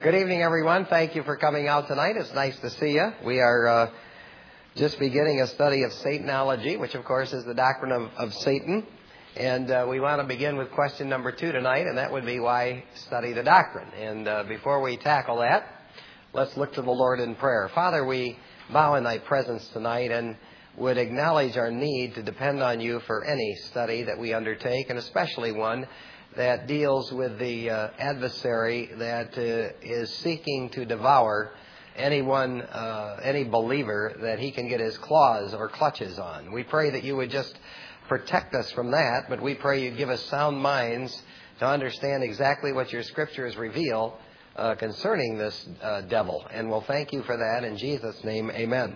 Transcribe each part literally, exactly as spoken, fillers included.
Good evening, everyone. Thank you for coming out tonight. It's nice to see you. We are uh, just beginning a study of Satanology, which, of course, is the doctrine of, of Satan. And uh, we want to begin with question number two tonight, and that would be why study the doctrine. And uh, before we tackle that, let's look to the Lord in prayer. Father, we bow in Thy presence tonight and would acknowledge our need to depend on You for any study that we undertake, and especially one that deals with the uh, adversary that uh, is seeking to devour anyone, uh, any believer that he can get his claws or clutches on. We pray that You would just protect us from that, but we pray You give us sound minds to understand exactly what Your Scriptures reveal uh, concerning this uh, devil. And we'll thank You for that. In Jesus' name, amen.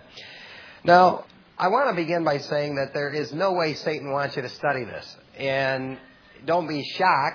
Now, I want to begin by saying that there is no way Satan wants you to study this. And don't be shocked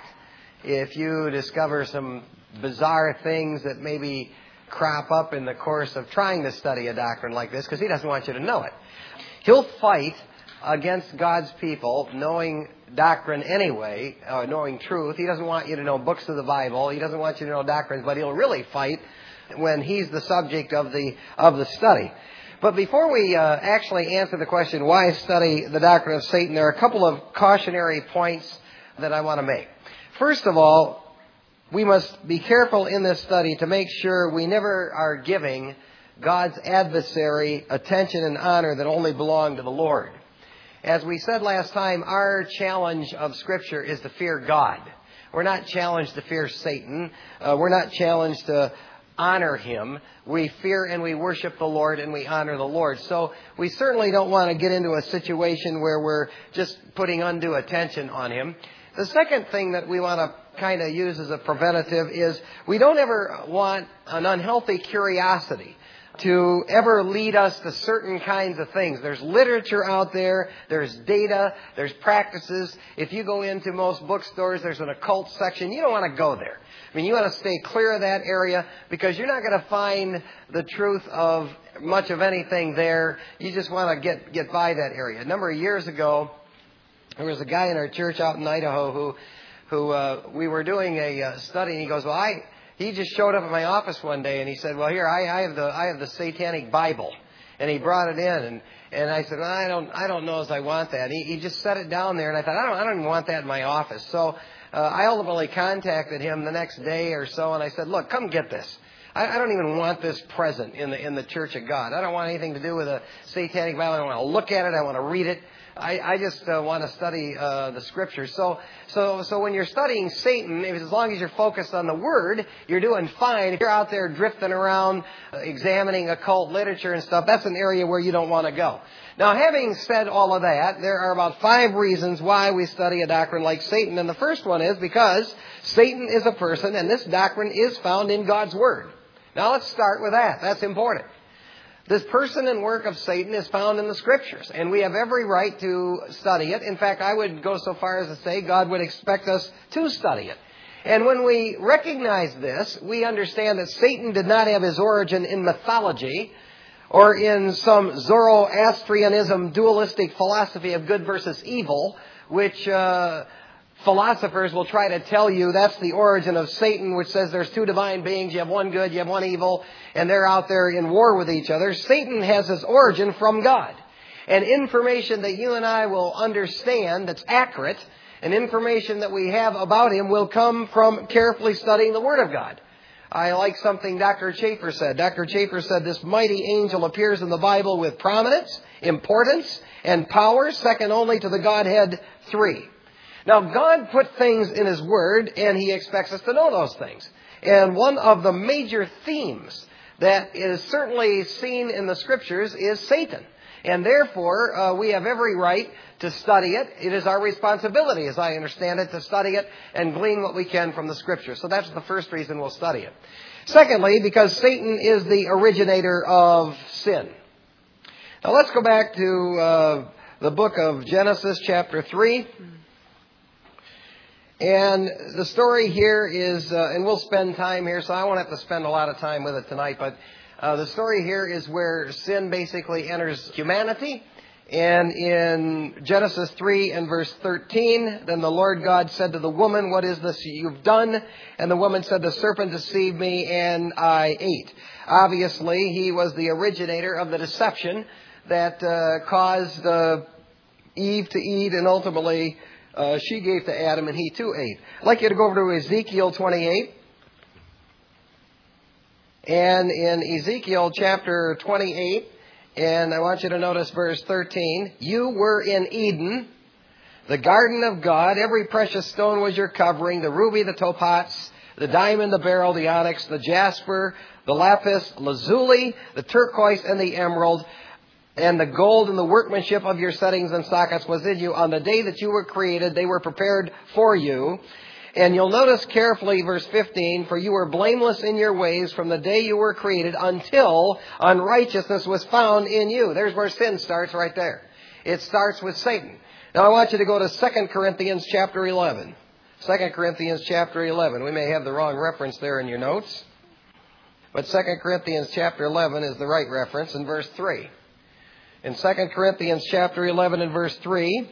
if you discover some bizarre things that maybe crop up in the course of trying to study a doctrine like this, because he doesn't want you to know it. He'll fight against God's people knowing doctrine anyway, uh, knowing truth. He doesn't want you to know books of the Bible. He doesn't want you to know doctrines, but he'll really fight when he's the subject of the of the study. But before we uh, actually answer the question, why study the doctrine of Satan, there are a couple of cautionary points that I want to make. First of all, we must be careful in this study to make sure we never are giving God's adversary attention and honor that only belong to the Lord. As we said last time, our challenge of Scripture is to fear God. We're not challenged to fear Satan. Uh, we're not challenged to honor him. We fear and we worship the Lord and we honor the Lord. So we certainly don't want to get into a situation where we're just putting undue attention on him. The second thing that we want to kind of use as a preventative is we don't ever want an unhealthy curiosity to ever lead us to certain kinds of things. There's literature out there, there's data, there's practices. If you go into most bookstores, there's an occult section. You don't want to go there. I mean, you want to stay clear of that area because you're not going to find the truth of much of anything there. You just want to get, get by that area. A number of years ago, there was a guy in our church out in Idaho who, who uh, we were doing a uh, study, and he goes, well, I... He just showed up at my office one day and he said, well, here, I, I have the I have the Satanic Bible. And he brought it in and, and I said, well, I don't I don't know if I want that. He, he just set it down there and I thought, I don't I don't even want that in my office. So uh, I ultimately contacted him the next day or so and I said, look, come get this. I, I don't even want this present in the in the Church of God. I don't want anything to do with a Satanic Bible. I don't want to look at it. I want to read it. I, I just uh, want to study uh, the Scriptures. So, so, so when you're studying Satan, if, as long as you're focused on the Word, you're doing fine. If you're out there drifting around, uh, examining occult literature and stuff, that's an area where you don't want to go. Now, having said all of that, there are about five reasons why we study a doctrine like Satan. And the first one is because Satan is a person, and this doctrine is found in God's Word. Now, let's start with that. That's important. This person and work of Satan is found in the Scriptures, and we have every right to study it. In fact, I would go so far as to say God would expect us to study it. And when we recognize this, we understand that Satan did not have his origin in mythology or in some Zoroastrianism dualistic philosophy of good versus evil, which uh, philosophers will try to tell you that's the origin of Satan, which says there's two divine beings, you have one good, you have one evil, and they're out there in war with each other. Satan has his origin from God. And information that you and I will understand that's accurate, and information that we have about him will come from carefully studying the Word of God. I like something Doctor Chafer said. Doctor Chafer said, this mighty angel appears in the Bible with prominence, importance, and power, second only to the Godhead three. Now, God put things in His Word, and He expects us to know those things. And one of the major themes that is certainly seen in the Scriptures is Satan. And therefore, uh, we have every right to study it. It is our responsibility, as I understand it, to study it and glean what we can from the Scriptures. So that's the first reason we'll study it. Secondly, because Satan is the originator of sin. Now, let's go back to uh, the book of Genesis, chapter three. And the story here is, uh, and we'll spend time here, so I won't have to spend a lot of time with it tonight, but uh, the story here is where sin basically enters humanity, And in Genesis three and verse thirteen, then the Lord God said to the woman, what is this you've done? And the woman said, the serpent deceived me and I ate. Obviously, he was the originator of the deception that uh, caused uh, Eve to eat, and ultimately uh, she gave to Adam and he too ate. I'd like you to go over to Ezekiel twenty-eight. And in Ezekiel chapter twenty-eight, and I want you to notice verse thirteen. You were in Eden, the garden of God. Every precious stone was your covering, the ruby, the topaz, the diamond, the beryl, the onyx, the jasper, the lapis, lazuli, the turquoise, and the emerald. And the gold and the workmanship of your settings and sockets was in you. On the day that you were created, they were prepared for you. And you'll notice carefully verse fifteen, for you were blameless in your ways from the day you were created until unrighteousness was found in you. There's where sin starts right there. It starts with Satan. Now I want you to go to Second Corinthians chapter eleven. Second Corinthians chapter eleven. We may have the wrong reference there in your notes. But Second Corinthians chapter eleven is the right reference in verse three. In Second Corinthians chapter eleven and verse three,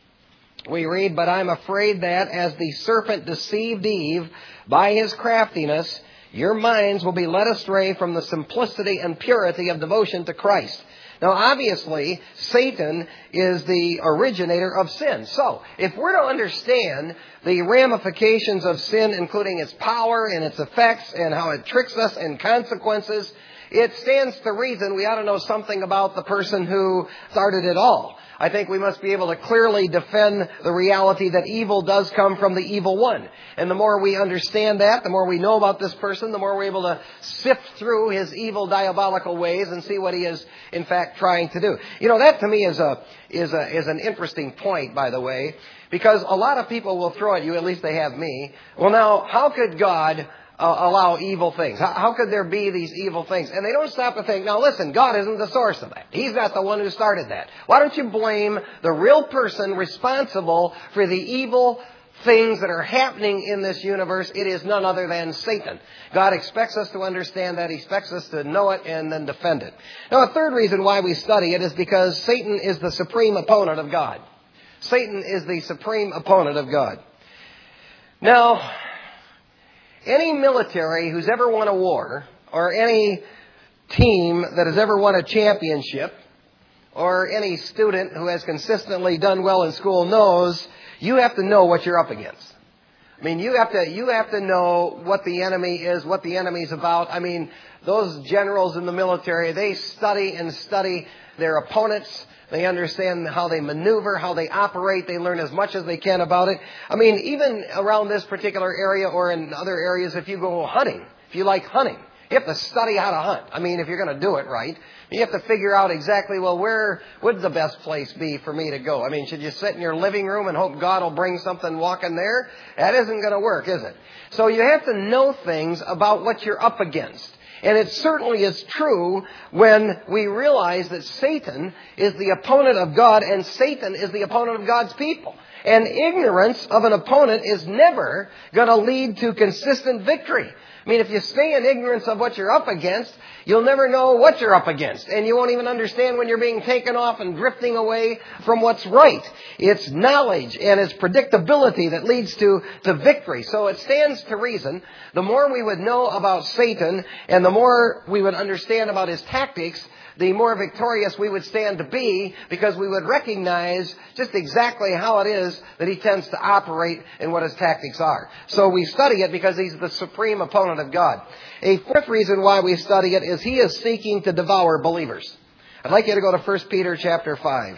we read, but I'm afraid that as the serpent deceived Eve by his craftiness, your minds will be led astray from the simplicity and purity of devotion to Christ. Now, obviously, Satan is the originator of sin. So, if we're to understand the ramifications of sin, including its power and its effects and how it tricks us and consequences, it stands to reason we ought to know something about the person who started it all. I think we must be able to clearly defend the reality that evil does come from the evil one. And the more we understand that, the more we know about this person, the more we're able to sift through his evil, diabolical ways and see what he is, in fact, trying to do. You know, that to me is a is a is an interesting point, by the way, because a lot of people will throw at you, at least they have me, well, now, how could God Uh, allow evil things? How, how could there be these evil things? And they don't stop to think, now listen, God isn't the source of that. He's not the one who started that. Why don't you blame the real person responsible for the evil things that are happening in this universe? It is none other than Satan. God expects us to understand that. He expects us to know it and then defend it. Now, a third reason why we study it is because Satan is the supreme opponent of God. Satan is the supreme opponent of God. Now, any military who's ever won a war, or any team that has ever won a championship, or any student who has consistently done well in school knows you have to know what you're up against. I mean, you have to you have to know what the enemy is, what the enemy's about. I mean, those generals in the military, they study and study their opponents. They understand how they maneuver, how they operate. They learn as much as they can about it. I mean, even around this particular area or in other areas, if you go hunting, if you like hunting, you have to study how to hunt. I mean, if you're going to do it right, you have to figure out exactly, well, where would the best place be for me to go? I mean, should you sit in your living room and hope God will bring something walking there? That isn't going to work, is it? So you have to know things about what you're up against. And it certainly is true when we realize that Satan is the opponent of God and Satan is the opponent of God's people. And ignorance of an opponent is never going to lead to consistent victory. I mean, if you stay in ignorance of what you're up against, you'll never know what you're up against. And you won't even understand when you're being taken off and drifting away from what's right. It's knowledge and it's predictability that leads to, to victory. So it stands to reason, the more we would know about Satan and the more we would understand about his tactics, the more victorious we would stand to be, because we would recognize just exactly how it is that he tends to operate and what his tactics are. So we study it because he's the supreme opponent of God. A fourth reason why we study it is he is seeking to devour believers. I'd like you to go to First Peter chapter five.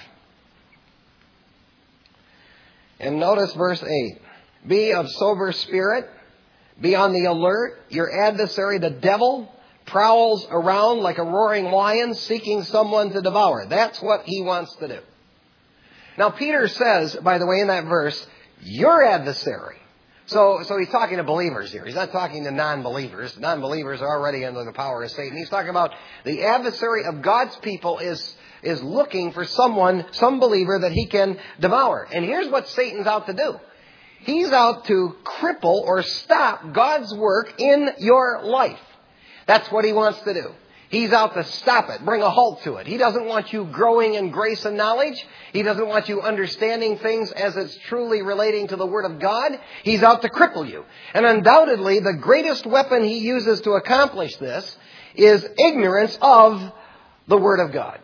And notice verse eight. Be of sober spirit. Be on the alert. Your adversary, the devil, prowls around like a roaring lion seeking someone to devour. That's what he wants to do. Now, Peter says, by the way, in that verse, your adversary. So, so he's talking to believers here. He's not talking to non-believers. Non-believers are already under the power of Satan. He's talking about the adversary of God's people is, is looking for someone, some believer that he can devour. And here's what Satan's out to do. He's out to cripple or stop God's work in your life. That's what he wants to do. He's out to stop it, bring a halt to it. He doesn't want you growing in grace and knowledge. He doesn't want you understanding things as it's truly relating to the Word of God. He's out to cripple you. And undoubtedly, the greatest weapon he uses to accomplish this is ignorance of the Word of God.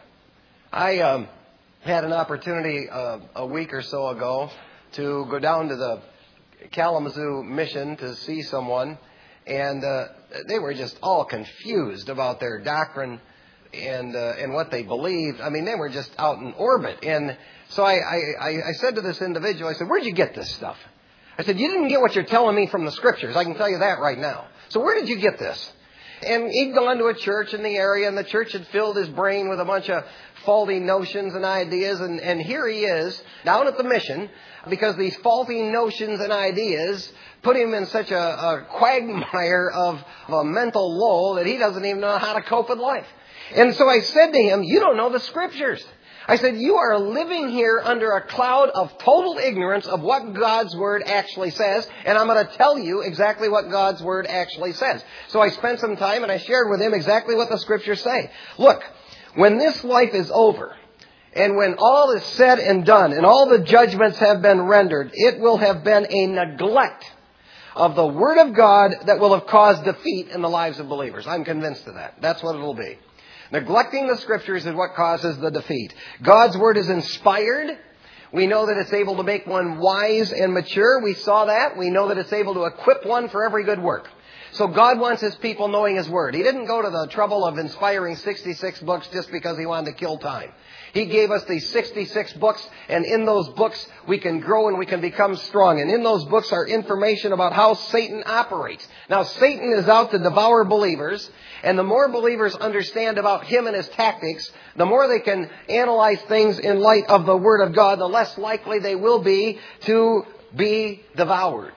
I um, had an opportunity uh, a week or so ago to go down to the Kalamazoo mission to see someone. And uh, they were just all confused about their doctrine and uh, and what they believed. I mean, they were just out in orbit. And so I, I, I said to this individual, I said, where'd you get this stuff? I said, you didn't get what you're telling me from the Scriptures. I can tell you that right now. So where did you get this? And he'd gone to a church in the area, and the church had filled his brain with a bunch of faulty notions and ideas. And, and here he is, down at the mission, because these faulty notions and ideas put him in such a, a quagmire of, of a mental lull that he doesn't even know how to cope with life. And so I said to him, you don't know the Scriptures. I said, you are living here under a cloud of total ignorance of what God's Word actually says, and I'm going to tell you exactly what God's Word actually says. So I spent some time and I shared with him exactly what the Scriptures say. Look, when this life is over, and when all is said and done, and all the judgments have been rendered, it will have been a neglect of the Word of God that will have caused defeat in the lives of believers. I'm convinced of that. That's what it will be. Neglecting the Scriptures is what causes the defeat. God's Word is inspired. We know that it's able to make one wise and mature. We saw that. We know that it's able to equip one for every good work. So God wants His people knowing His Word. He didn't go to the trouble of inspiring sixty-six books just because He wanted to kill time. He gave us these sixty-six books, and in those books we can grow and we can become strong. And in those books are information about how Satan operates. Now, Satan is out to devour believers, and the more believers understand about him and his tactics, the more they can analyze things in light of the Word of God, the less likely they will be to be devoured.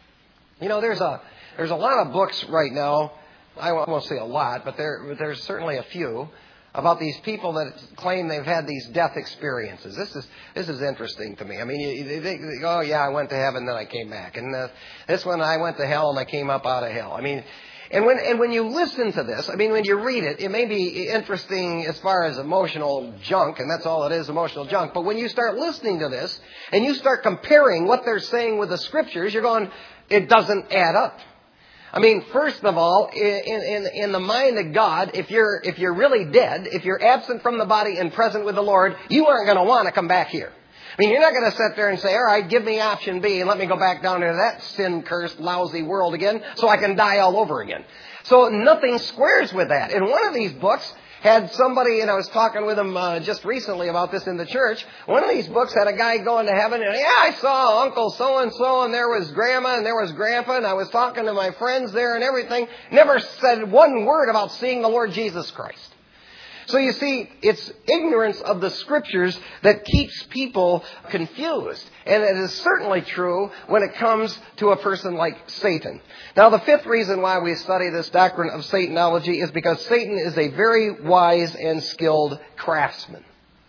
You know, there's a there's a lot of books right now. I won't say a lot, but there there's certainly a few about these people that claim they've had these death experiences. This is this is interesting to me. I mean, you, you think, oh yeah, I went to heaven, then I came back, and uh, this one I went to hell and I came up out of hell. I mean, and when and when you listen to this, I mean, when you read it, it may be interesting as far as emotional junk, and that's all it is, emotional junk. But when you start listening to this and you start comparing what they're saying with the Scriptures, you're going, it doesn't add up. I mean, first of all, in, in, in the mind of God, if you're, if you're really dead, if you're absent from the body and present with the Lord, you aren't going to want to come back here. I mean, you're not going to sit there and say, all right, give me option B and let me go back down into that sin-cursed, lousy world again so I can die all over again. So nothing squares with that. In one of these books, had somebody, and I was talking with him uh, just recently about this in the church. One of these books had a guy going to heaven, and yeah, I saw Uncle so-and-so, and there was Grandma, and there was Grandpa, and I was talking to my friends there and everything. Never said one word about seeing the Lord Jesus Christ. So you see, it's ignorance of the Scriptures that keeps people confused. And it is certainly true when it comes to a person like Satan. Now, the fifth reason why we study this doctrine of Satanology is because Satan is a very wise and skilled craftsman.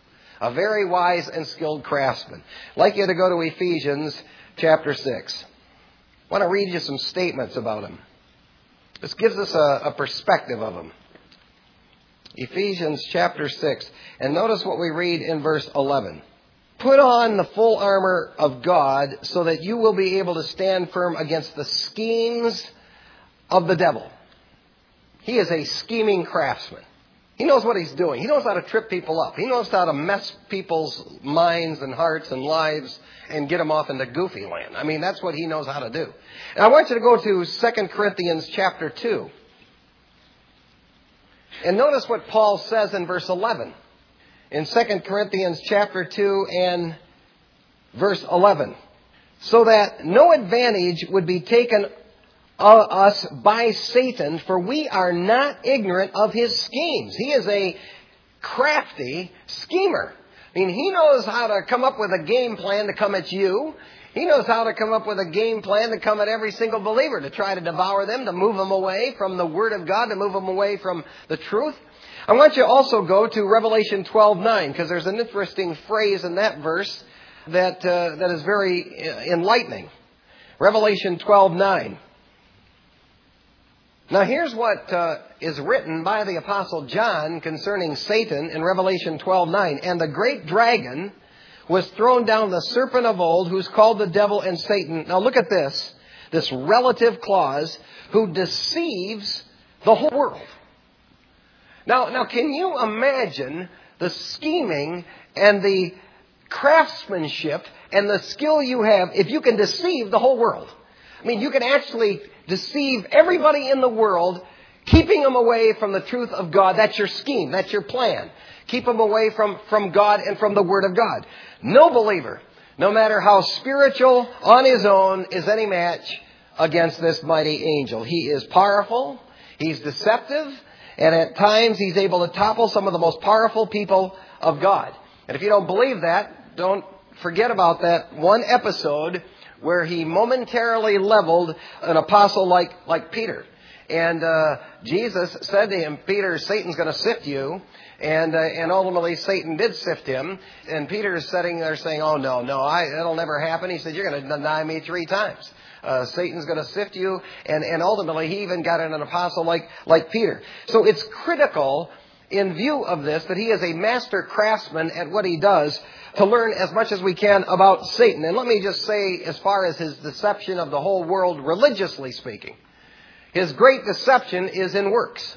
A very wise and skilled craftsman. I'd like you to go to Ephesians chapter six. I want to read you some statements about him. This gives us a, a perspective of him. Ephesians chapter six. And notice what we read in verse eleven. Put on the full armor of God so that you will be able to stand firm against the schemes of the devil. He is a scheming craftsman. He knows what he's doing. He knows how to trip people up. He knows how to mess people's minds and hearts and lives and get them off into goofy land. I mean, that's what he knows how to do. And I want you to go to Second Corinthians chapter two. And notice what Paul says in verse eleven. In Second Corinthians chapter two and verse eleven. So that no advantage would be taken of us by Satan, for we are not ignorant of his schemes. He is a crafty schemer. I mean, he knows how to come up with a game plan to come at you. He knows how to come up with a game plan to come at every single believer, to try to devour them, to move them away from the Word of God, to move them away from the truth. I want you to also go to Revelation twelve nine, because there's an interesting phrase in that verse that uh, that is very enlightening. Revelation twelve nine. Now here's what uh, is written by the Apostle John concerning Satan in Revelation twelve nine. And the great dragon was thrown down, the serpent of old, who's called the devil and Satan. Now look at this, this relative clause, who deceives the whole world. Now, now can you imagine the scheming and the craftsmanship and the skill you have if you can deceive the whole world? I mean, you can actually deceive everybody in the world, keeping them away from the truth of God. That's your scheme. That's your plan. Keep them away from, from God and from the Word of God. No believer, no matter how spiritual on his own, is any match against this mighty angel. He is powerful. He's deceptive. And at times he's able to topple some of the most powerful people of God. And if you don't believe that, don't forget about that one episode where he momentarily leveled an apostle like, like Peter. And uh, Jesus said to him, Peter, Satan's going to sift you. And uh, and ultimately Satan did sift him. And Peter is sitting there saying, oh, no, no, I, that'll never happen. He said, you're going to deny me three times. Uh, Satan's going to sift you. And, and ultimately he even got in an apostle like, like Peter. So it's critical in view of this that he is a master craftsman at what he does, to learn as much as we can about Satan. And let me just say, as far as his deception of the whole world, religiously speaking, his great deception is in works.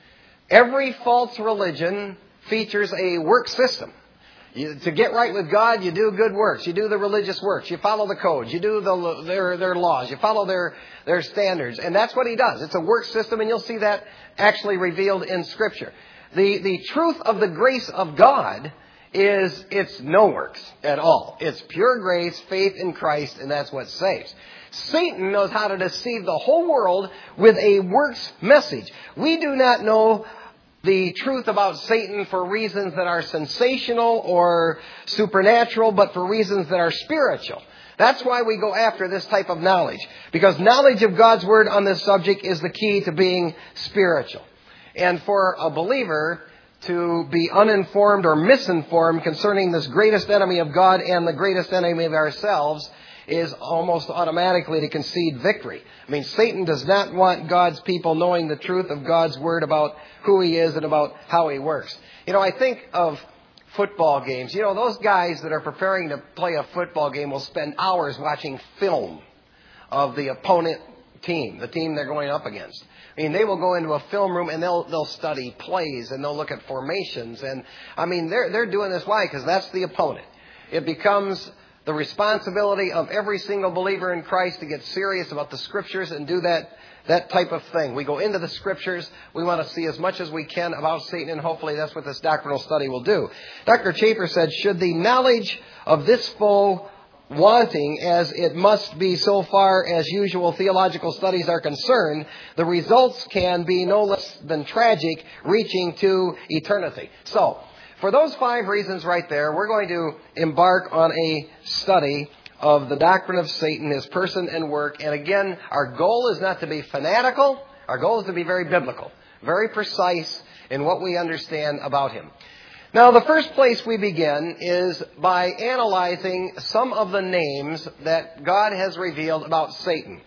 Every false religion features a work system. You, to get right with God, you do good works. You do the religious works. You follow the codes. You do the, their, their laws. You follow their, their standards. And that's what he does. It's a work system, and you'll see that actually revealed in Scripture. The, the truth of the grace of God is it's no works at all. It's pure grace, faith in Christ, and that's what saves. Satan knows how to deceive the whole world with a works message. We do not know the truth about Satan for reasons that are sensational or supernatural, but for reasons that are spiritual. That's why we go after this type of knowledge, because knowledge of God's Word on this subject is the key to being spiritual. And for a believer to be uninformed or misinformed concerning this greatest enemy of God and the greatest enemy of ourselves is almost automatically to concede victory. I mean, Satan does not want God's people knowing the truth of God's Word about who He is and about how He works. You know, I think of football games. You know, those guys that are preparing to play a football game will spend hours watching film of the opponent team, the team they're going up against. I mean, they will go into a film room and they'll they'll study plays and they'll look at formations. And, I mean, they're they're doing this. Why? Because that's the opponent. It becomes the responsibility of every single believer in Christ to get serious about the Scriptures and do that that type of thing. We go into the Scriptures. We want to see as much as we can about Satan, and hopefully that's what this doctrinal study will do. Doctor Chafer said, should the knowledge of this foe wanting as it must be so far as usual theological studies are concerned, the results can be no less than tragic, reaching to eternity. So, for those five reasons right there, we're going to embark on a study of the doctrine of Satan, his person and work. And again, our goal is not to be fanatical. Our goal is to be very biblical, very precise in what we understand about him. Now, the first place we begin is by analyzing some of the names that God has revealed about Satan.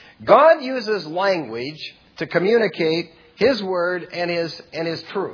God uses language to communicate His Word and His, and His truth.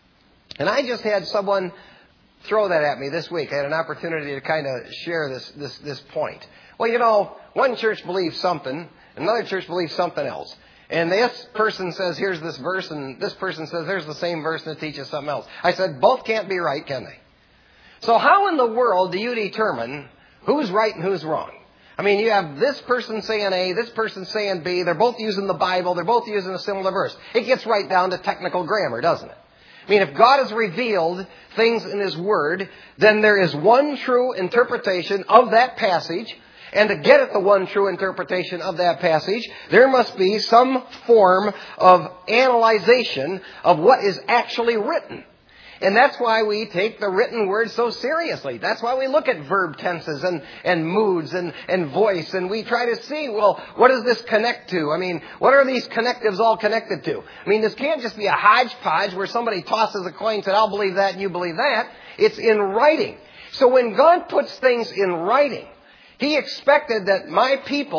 And I just had someone throw that at me this week. I had an opportunity to kind of share this, this, this point. Well, you know, one church believes something, another church believes something else. And this person says, here's this verse, and this person says, there's the same verse that teaches something else. I said, both can't be right, can they? So how in the world do you determine who's right and who's wrong? I mean, you have this person saying A, this person saying B. They're both using the Bible. They're both using a similar verse. It gets right down to technical grammar, doesn't it? I mean, if God has revealed things in His Word, then there is one true interpretation of that passage. And to get at the one true interpretation of that passage, there must be some form of analyzation of what is actually written. And that's why we take the written word so seriously. That's why we look at verb tenses and, and moods and, and voice. And we try to see, well, what does this connect to? I mean, what are these connectives all connected to? I mean, this can't just be a hodgepodge where somebody tosses a coin and says, I'll believe that and you believe that. It's in writing. So when God puts things in writing, He expected that my people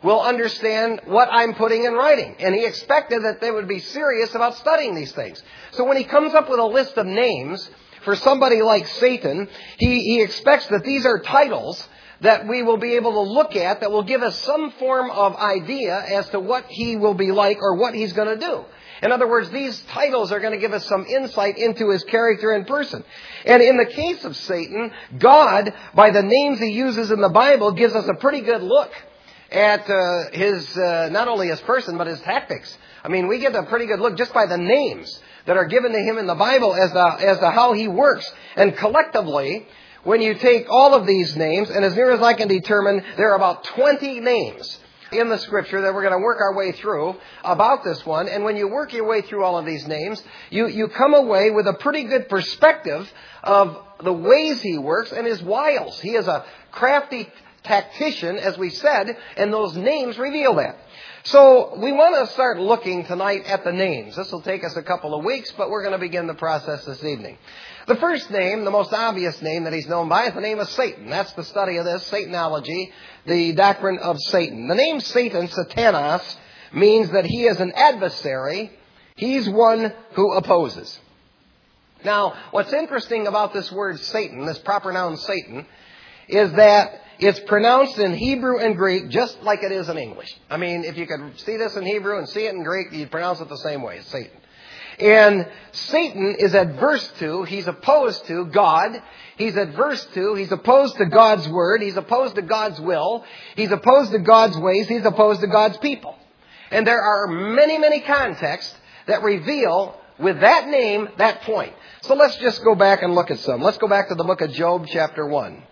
will understand what I'm putting in writing. And he expected that they would be serious about studying these things. So when he comes up with a list of names for somebody like Satan, he, he expects that these are titles that we will be able to look at that will give us some form of idea as to what he will be like or what he's going to do. In other words, these titles are going to give us some insight into his character and person. And in the case of Satan, God, by the names he uses in the Bible, gives us a pretty good look at uh, his, uh, not only his person, but his tactics. I mean, we get a pretty good look just by the names that are given to him in the Bible as to, as to how he works. And collectively, when you take all of these names, and as near as I can determine, there are about twenty names in the Scripture that we're going to work our way through about this one. And when you work your way through all of these names, you, you come away with a pretty good perspective of the ways he works and his wiles. He is a crafty tactician, as we said, and those names reveal that. So we want to start looking tonight at the names. This will take us a couple of weeks, but we're going to begin the process this evening. The first name, the most obvious name that he's known by, is the name of Satan. That's the study of this, Satanology, the doctrine of Satan. The name Satan, Satanas, means that he is an adversary. He's one who opposes. Now, what's interesting about this word Satan, this proper noun Satan, is that it's pronounced in Hebrew and Greek just like it is in English. I mean, if you could see this in Hebrew and see it in Greek, you'd pronounce it the same way. It's Satan. And Satan is adverse to, he's opposed to God. He's adverse to, he's opposed to God's word. He's opposed to God's will. He's opposed to God's ways. He's opposed to God's people. And there are many, many contexts that reveal with that name that point. So let's just go back and look at some. Let's go back to the book of Job chapter one.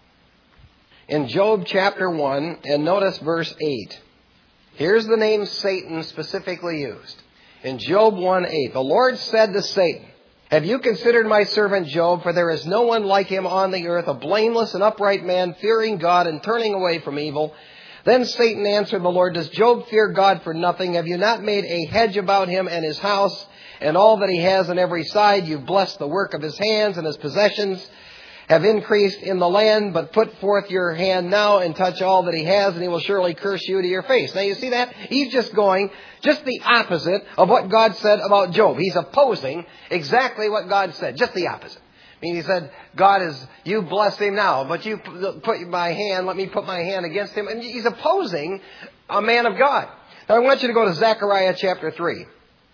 In Job chapter one, and notice verse eight. Here's the name Satan specifically used. In Job one eight, the Lord said to Satan, "Have you considered my servant Job? For there is no one like him on the earth, a blameless and upright man, fearing God and turning away from evil." Then Satan answered the Lord, "Does Job fear God for nothing? Have you not made a hedge about him and his house and all that he has on every side? You've blessed the work of his hands, and his possessions have increased in the land, but put forth your hand now and touch all that he has, and he will surely curse you to your face." Now you see that? He's just going just the opposite of what God said about Job. He's opposing exactly what God said, just the opposite. I mean, he said, God is, you bless him now, but you put my hand, let me put my hand against him. And he's opposing a man of God. Now I want you to go to Zechariah chapter three.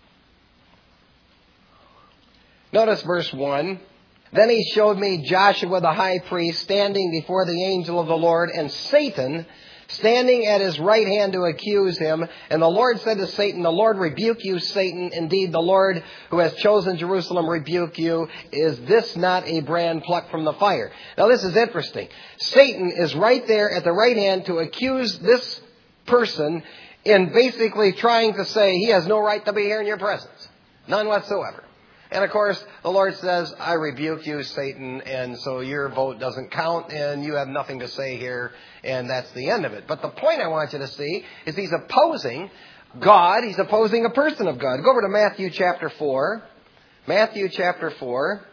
Notice verse one. Then he showed me Joshua the high priest standing before the angel of the Lord, and Satan standing at his right hand to accuse him. And the Lord said to Satan, "The Lord rebuke you, Satan. Indeed, the Lord who has chosen Jerusalem rebuke you. Is this not a brand plucked from the fire?" Now this is interesting. Satan is right there at the right hand to accuse this person in basically trying to say he has no right to be here in your presence. None whatsoever. And of course, the Lord says, "I rebuke you, Satan," and so your vote doesn't count, and you have nothing to say here, and that's the end of it. But the point I want you to see is he's opposing God. He's opposing a person of God. Go over to Matthew chapter four. Matthew chapter four.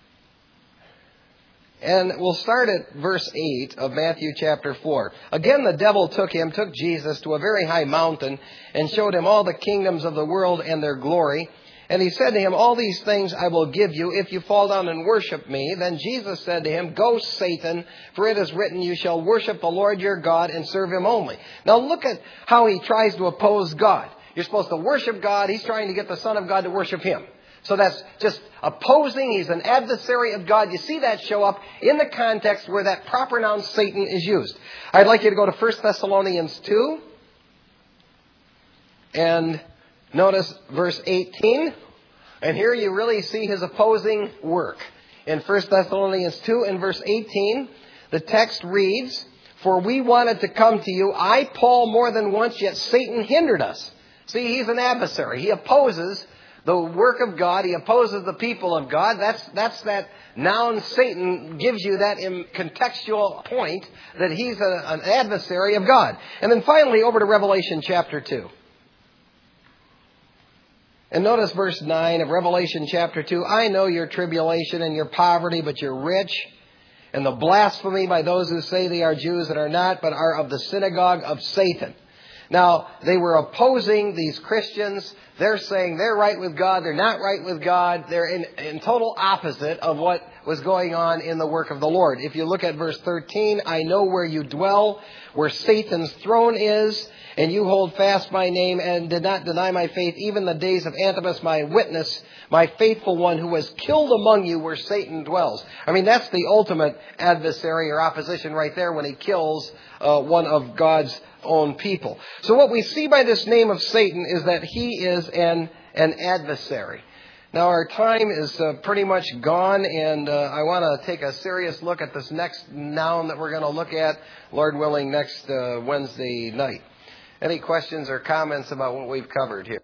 And we'll start at verse eight of Matthew chapter four. "Again, the devil took him, took Jesus, to a very high mountain, and showed him all the kingdoms of the world and their glory. And he said to him, 'All these things I will give you if you fall down and worship me.' Then Jesus said to him, 'Go, Satan, for it is written, you shall worship the Lord your God and serve him only.'" Now look at how he tries to oppose God. You're supposed to worship God. He's trying to get the Son of God to worship him. So that's just opposing. He's an adversary of God. You see that show up in the context where that proper noun Satan is used. I'd like you to go to First Thessalonians two. And notice verse eighteen. And here you really see his opposing work. In First Thessalonians two and verse eighteen, the text reads, "For we wanted to come to you, I, Paul, more than once, yet Satan hindered us." See, he's an adversary. He opposes the work of God. He opposes the people of God. That's, that's that noun Satan gives you that in contextual point that he's a, an adversary of God. And then finally over to Revelation chapter two. And notice verse nine of Revelation chapter two. "I know your tribulation and your poverty, but you're rich, and the blasphemy by those who say they are Jews and are not, but are of the synagogue of Satan." Now, they were opposing these Christians. They're saying they're right with God. They're not right with God. They're in, in total opposite of what was going on in the work of the Lord. If you look at verse thirteen, I know where you dwell, where Satan's throne is, and you hold fast my name and did not deny my faith, even the days of Antipas, my witness, my faithful one, who was killed among you where Satan dwells. I mean, that's the ultimate adversary or opposition right there when he kills uh, one of God's own people. So what we see by this name of Satan is that he is an, an adversary. Now, our time is uh, pretty much gone, and uh, I want to take a serious look at this next noun that we're going to look at, Lord willing, next uh, Wednesday night. Any questions or comments about what we've covered here?